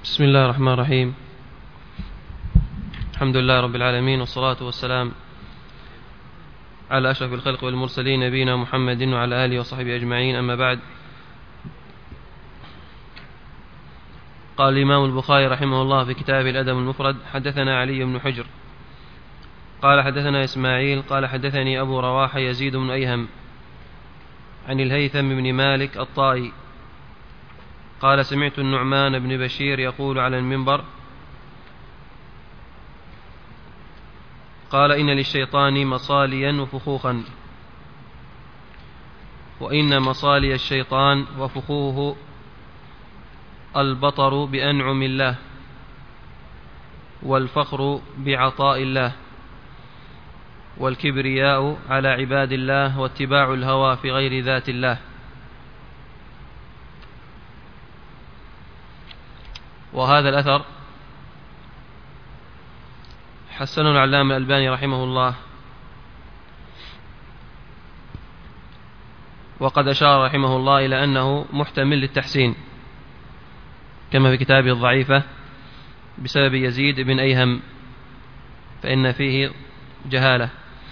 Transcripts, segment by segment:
بسم الله الرحمن الرحيم. الحمد لله رب العالمين، والصلاة والسلام على أشرف الخلق والمرسلين نبينا محمد وعلى آله وصحبه أجمعين، أما بعد. قال الإمام البخاري رحمه الله في كتابه الأدب المفرد: حدثنا علي بن حجر قال حدثنا إسماعيل قال حدثني أبو رواحة يزيد بن أيهم عن الهيثم بن مالك الطائي قال: سمعت النعمان بن بشير يقول على المنبر: قال: إن للشيطان مصاليا وفخوخا، وإن مصالي الشيطان وفخوه البطر بأنعم الله، والفخر بعطاء الله، والكبرياء على عباد الله، واتباع الهوى في غير ذات الله. وهذا الأثر حسنه العلامة الألباني رحمه الله، وقد أشار رحمه الله إلى أنه محتمل للتحسين كما في كتابه الضعيفة بسبب يزيد بن أيهم، فإن فيه جهالة،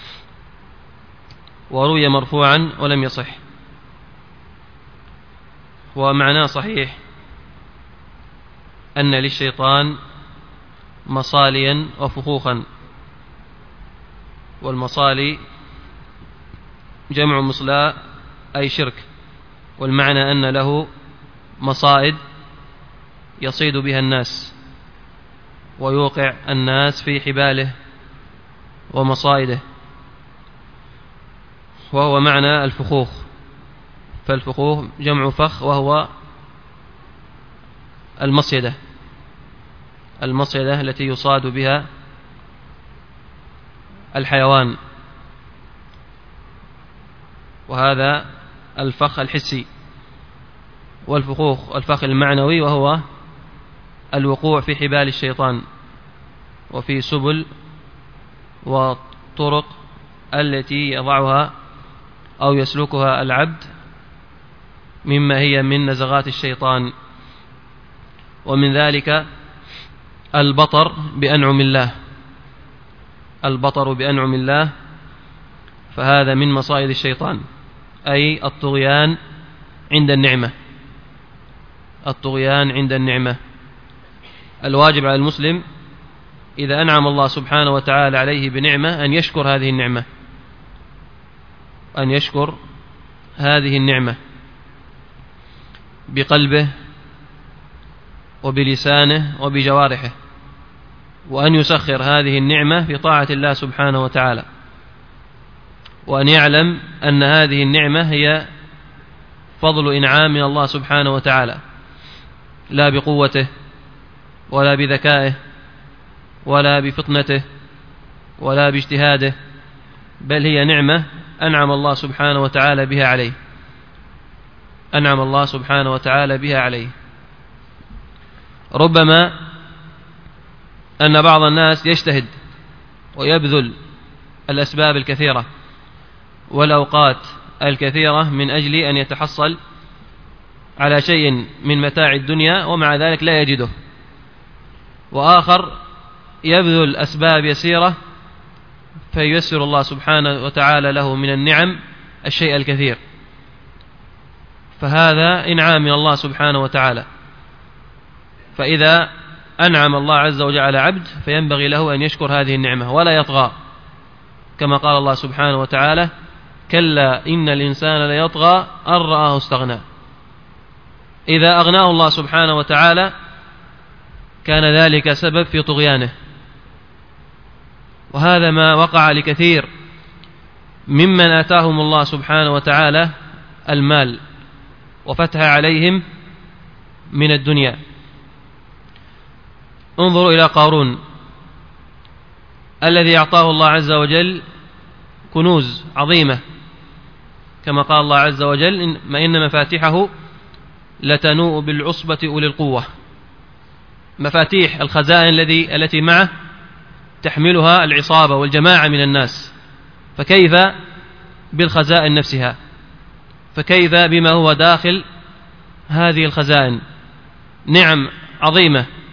وروي مرفوعا ولم يصح. ومعناه صحيح أن للشيطان مصاليا وفخوخا، والمصالي جمع مصلاة أي شرك، والمعنى أن له مصائد يصيد بها الناس ويوقع الناس في حباله ومصائده، وهو معنى الفخوخ. فالفخوخ جمع فخ، وهو المصيدة التي يصاد بها الحيوان، وهذا الفخ الحسي. والفخوخ الفخ المعنوي، وهو الوقوع في حبال الشيطان وفي سبل وطرق التي يضعها أو يسلكها العبد مما هي من نزغات الشيطان، ومن ذلك البطر بأنعم الله. البطر بأنعم الله، فهذا من مصائد الشيطان، أي الطغيان عند النعمة. الطغيان عند النعمة. الواجب على المسلم إذا أنعم الله سبحانه وتعالى عليه بنعمة أن يشكر هذه النعمة، أن يشكر هذه النعمة بقلبه وبلسانه وبجوارحه، وأن يسخر هذه النعمة في طاعة الله سبحانه وتعالى، وأن يعلم أن هذه النعمة هي فضل إنعام من الله سبحانه وتعالى، لا بقوته ولا بذكائه ولا بفطنته ولا باجتهاده، بل هي نعمة أنعم الله سبحانه وتعالى بها عليه. أنعم الله سبحانه وتعالى بها عليه. ربما أن بعض الناس يجتهد ويبذل الأسباب الكثيرة والأوقات الكثيرة من أجل أن يتحصل على شيء من متاع الدنيا، ومع ذلك لا يجده. وآخر يبذل أسباب يسيرة فييسر الله سبحانه وتعالى له من النعم الشيء الكثير، فهذا إنعام من الله سبحانه وتعالى. فإذا أنعم الله عز وجل على عبد فينبغي له أن يشكر هذه النعمة ولا يطغى، كما قال الله سبحانه وتعالى: كلا إن الإنسان ليطغى أن رآه استغنى. إذا أغناه الله سبحانه وتعالى كان ذلك سبب في طغيانه، وهذا ما وقع لكثير ممن آتاهم الله سبحانه وتعالى المال وفتح عليهم من الدنيا. انظروا إلى قارون الذي أعطاه الله عز وجل كنوز عظيمة، كما قال الله عز وجل: إن مفاتحه لتنوء بالعصبة أولي القوة. مفاتيح الخزائن التي معه تحملها العصابة والجماعة من الناس، فكيف بالخزائن نفسها؟ فكيف بما هو داخل هذه الخزائن؟ نعم عظيمة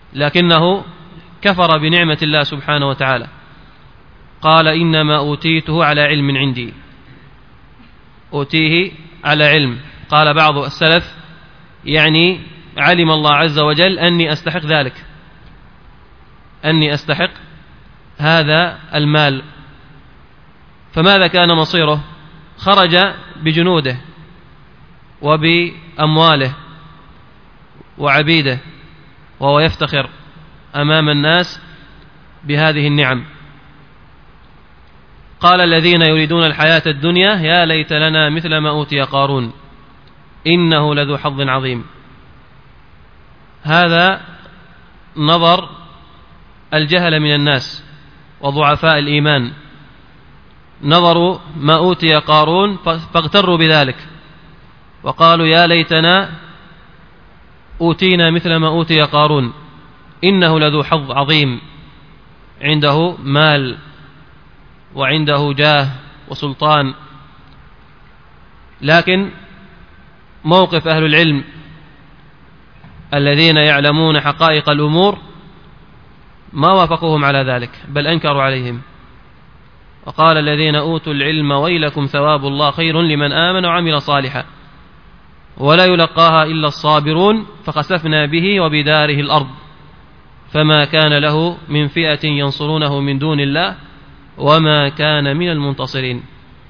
لكنه كفر بنعمة الله سبحانه وتعالى. قال إنما أوتيته على علم عندي، أوتيه على علم. قال بعض السلف يعني علم الله عز وجل أني أستحق ذلك، أني أستحق هذا المال. فماذا كان مصيره؟ خرج بجنوده وبأمواله وعبيده وهو يفتخر أمام الناس بهذه النعم. قال الذين يريدون الحياة الدنيا يا ليت لنا مثل ما أوتي قارون إنه لذو حظ عظيم. هذا نظر الجهل من الناس وضعفاء الإيمان، نظروا ما أوتي قارون فاغتروا بذلك وقالوا يا ليتنا أوتينا مثل ما أوتي قارون إنه لذو حظ عظيم، عنده مال وعنده جاه وسلطان. لكن موقف أهل العلم الذين يعلمون حقائق الأمور ما وافقوهم على ذلك، بل أنكروا عليهم. وقال الذين أوتوا العلم ويلكم ثواب الله خير لمن آمن وعمل صالحا ولا يلقاها إلا الصابرون فخسفنا به وبداره الأرض فما كان له من فئة ينصرونه من دون الله وما كان من المنتصرين.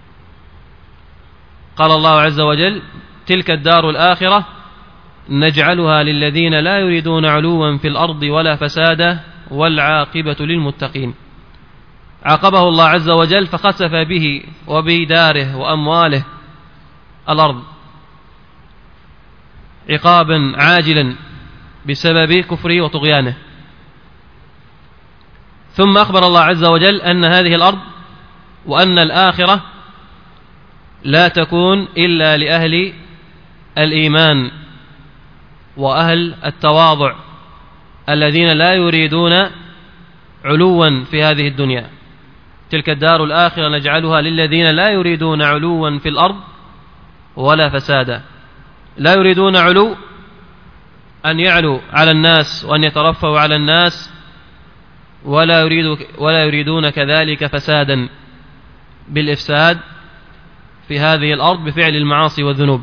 قال الله عز وجل تلك الدار الآخرة نجعلها للذين لا يريدون علوا في الأرض ولا فسادا والعاقبة للمتقين. عاقبه الله عز وجل فخسف به وبداره وأمواله الأرض عقابا عاجلا بسبب كفره وطغيانه. ثم أخبر الله عز وجل أن هذه الأرض وأن الآخرة لا تكون إلا لأهل الإيمان وأهل التواضع الذين لا يريدون علوا في هذه الدنيا. تلك الدار الآخرة نجعلها للذين لا يريدون علوا في الأرض ولا فسادا. لا يريدون علو أن يعلوا على الناس وأن يترفعوا على الناس، ولا يريدون كذلك فسادا بالإفساد في هذه الأرض بفعل المعاصي والذنوب.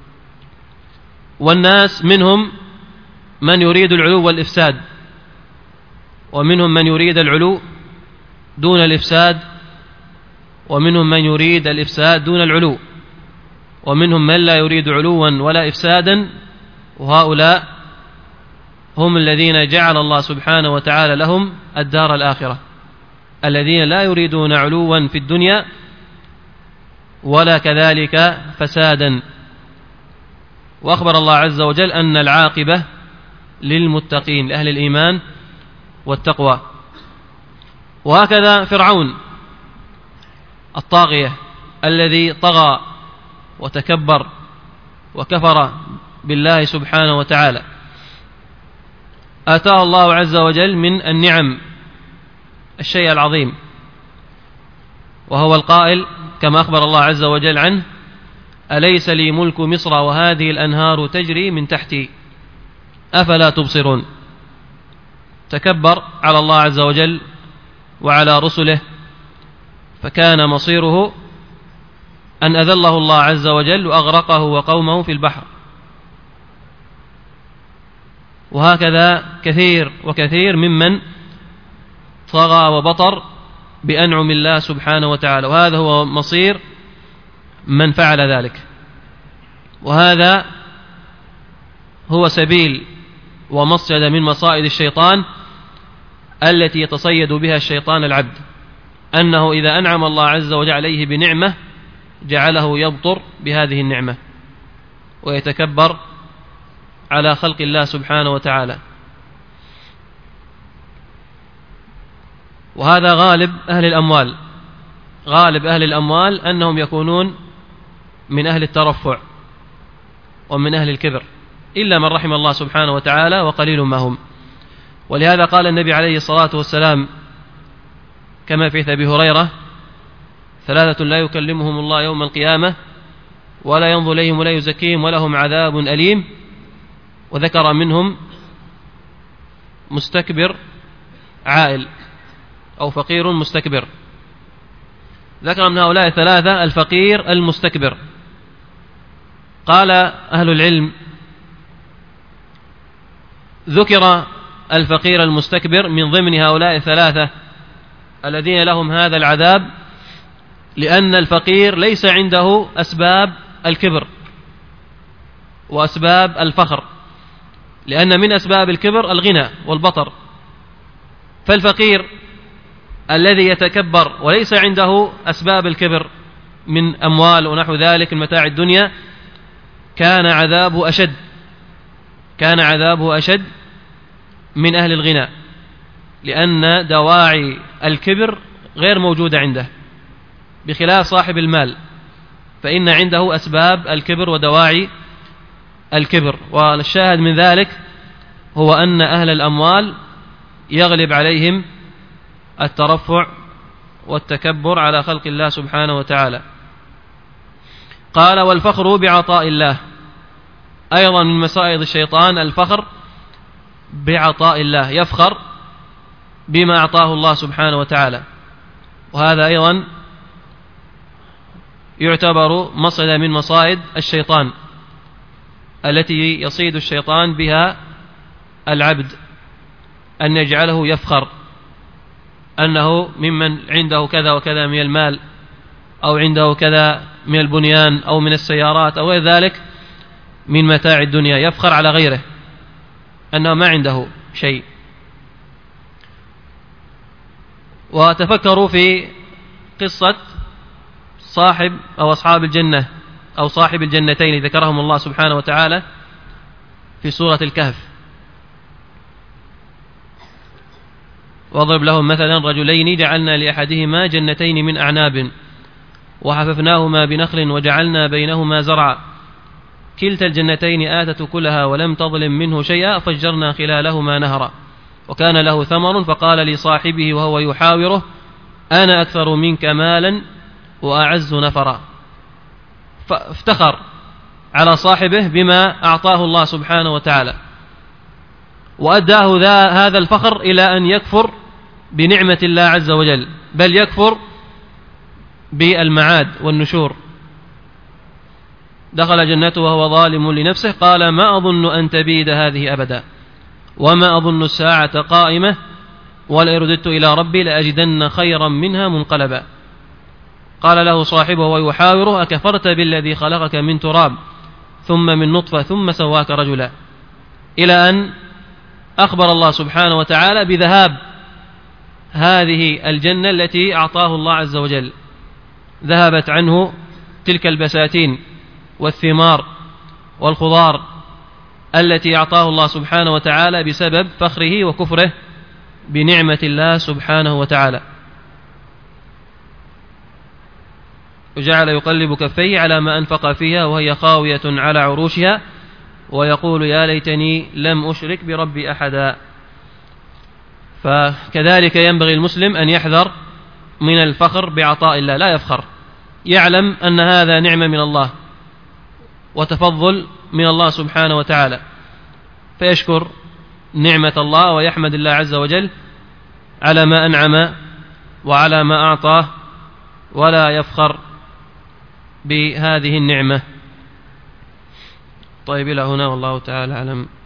والناس منهم من يريد العلو والإفساد، ومنهم من يريد العلو دون الإفساد، ومنهم من يريد الإفساد دون العلو، ومنهم من لا يريد علوا ولا إفسادا. وهؤلاء هم الذين جعل الله سبحانه وتعالى لهم الدار الآخرة، الذين لا يريدون علوا في الدنيا ولا كذلك فسادا. وأخبر الله عز وجل أن العاقبة للمتقين لأهل الإيمان والتقوى. وهكذا فرعون الطاغية الذي طغى وتكبر وكفر بالله سبحانه وتعالى، آتاه الله عز وجل من النعم الشيء العظيم، وهو القائل كما أخبر الله عز وجل عنه أليس لي ملك مصر وهذه الأنهار تجري من تحتي أفلا تبصرون. تكبر على الله عز وجل وعلى رسله، فكان مصيره أن أذله الله عز وجل وأغرقه وقومه في البحر. وهكذا كثير وكثير ممن طغى وبطر بأنعم الله سبحانه وتعالى، وهذا هو مصير من فعل ذلك. وهذا هو سبيل ومصيد من مصائد الشيطان التي يتصيد بها الشيطان العبد، أنه إذا أنعم الله عز وجل عليه بنعمة جعله يبطر بهذه النعمة ويتكبر على خلق الله سبحانه وتعالى. وهذا غالب أهل الأموال، غالب أهل الأموال أنهم يكونون من أهل الترفع ومن أهل الكبر، إلا من رحم الله سبحانه وتعالى وقليل ما هم. ولهذا قال النبي عليه الصلاة والسلام كما في أبي هريرة ثلاثة لا يكلمهم الله يوم القيامة ولا ينظر إليهم ولا يزكيهم ولهم عذاب أليم. وذكر منهم مستكبر عائل أو فقير مستكبر. ذكر من هؤلاء الثلاثة الفقير المستكبر. قال أهل العلم ذكر الفقير المستكبر من ضمن هؤلاء الثلاثة الذين لهم هذا العذاب لأن الفقير ليس عنده أسباب الكبر وأسباب الفخر، لأن من أسباب الكبر الغنى والبطر. فالفقير الذي يتكبر وليس عنده أسباب الكبر من أموال ونحو ذلك من متاع الدنيا كان عذابه أشد من أهل الغنى، لأن دواعي الكبر غير موجودة عنده، بخلاف صاحب المال فإن عنده أسباب الكبر ودواعي الكبر. والشاهد من ذلك هو أن أهل الأموال يغلب عليهم الترفع والتكبر على خلق الله سبحانه وتعالى. قال والفخر بعطاء الله، أيضا من مصائد الشيطان الفخر بعطاء الله، يفخر بما أعطاه الله سبحانه وتعالى، وهذا أيضا يعتبر مصيدة من مصائد الشيطان التي يصيد الشيطان بها العبد، أن يجعله يفخر أنه ممن عنده كذا وكذا من المال أو عنده كذا من البنيان أو من السيارات أو غير ذلك من متاع الدنيا، يفخر على غيره أنه ما عنده شيء. وتفكروا في قصة صاحب أو أصحاب الجنة أو صاحب الجنتين ذكرهم الله سبحانه وتعالى في سورة الكهف. واضرب لهم مثلا رجلين جعلنا لأحدهما جنتين من أعناب وحففناهما بنخل وجعلنا بينهما زرعا كلتا الجنتين آتت كلها ولم تظلم منه شيئا فجرنا خلالهما نهرا وكان له ثمر فقال لصاحبه وهو يحاوره أنا أكثر منك مالا وأعز نفرا. فافتخر على صاحبه بما أعطاه الله سبحانه وتعالى، وأداه هذا الفخر إلى أن يكفر بنعمة الله عز وجل، بل يكفر بالمعاد والنشور. دخل جنته وهو ظالم لنفسه قال ما أظن أن تبيد هذه أبدا وما أظن الساعة قائمة ولئن رددت إلى ربي لأجدن خيرا منها منقلبا. قال له صاحبه ويحاوره أكفرت بالذي خلقك من تراب ثم من نطفة ثم سواك رجلا، إلى أن أخبر الله سبحانه وتعالى بذهاب هذه الجنة التي أعطاه الله عز وجل، ذهبت عنه تلك البساتين والثمار والخضار التي أعطاه الله سبحانه وتعالى بسبب فخره وكفره بنعمة الله سبحانه وتعالى. وجعل يقلب كفيه على ما أنفق فيها وهي خاوية على عروشها ويقول يا ليتني لم أشرك بربي أحدا. فكذلك ينبغي المسلم أن يحذر من الفخر بعطاء الله، لا يفخر، يعلم أن هذا نعمة من الله وتفضل من الله سبحانه وتعالى، فيشكر نعمة الله ويحمد الله عز وجل على ما أنعم وعلى ما أعطاه، ولا يفخر بهذه النعمة. طيب إلى هنا والله تعالى أعلم.